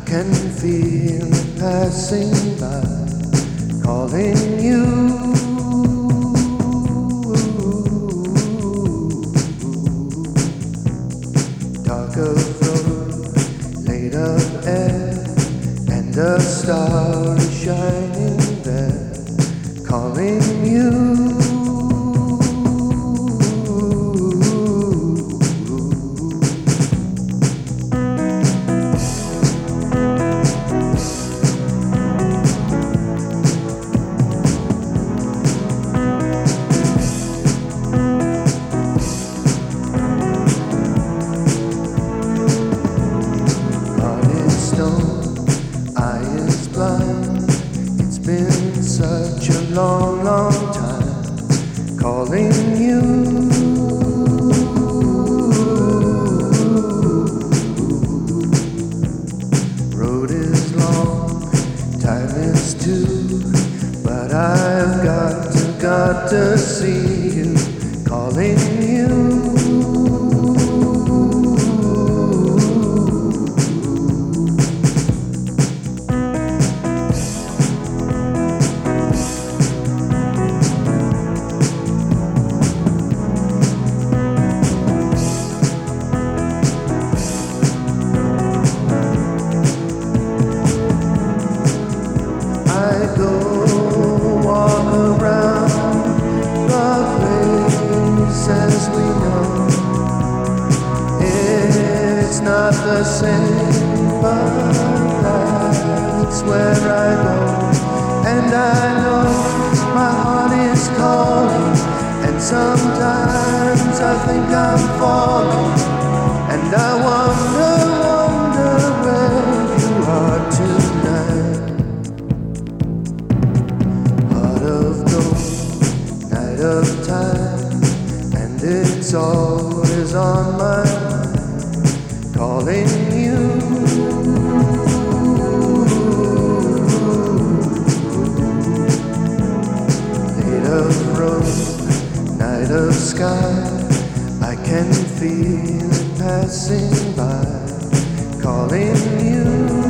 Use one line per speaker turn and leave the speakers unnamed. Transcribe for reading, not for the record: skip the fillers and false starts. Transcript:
can feel it passing by, calling you. Dark of road, laid of air, and a star is shining there, calling you. It's been such a long, long time, calling you. Road is long, time is too, but I've got to see you, calling you. I go walk around the places we know. It's not the same, but that's where I go. And I know my heart is calling, and sometimes I think I'm falling, and I wonder where you are tonight. Of time, and it's always on my mind, calling you. Late of road, night of sky, I can feel it passing by, calling you.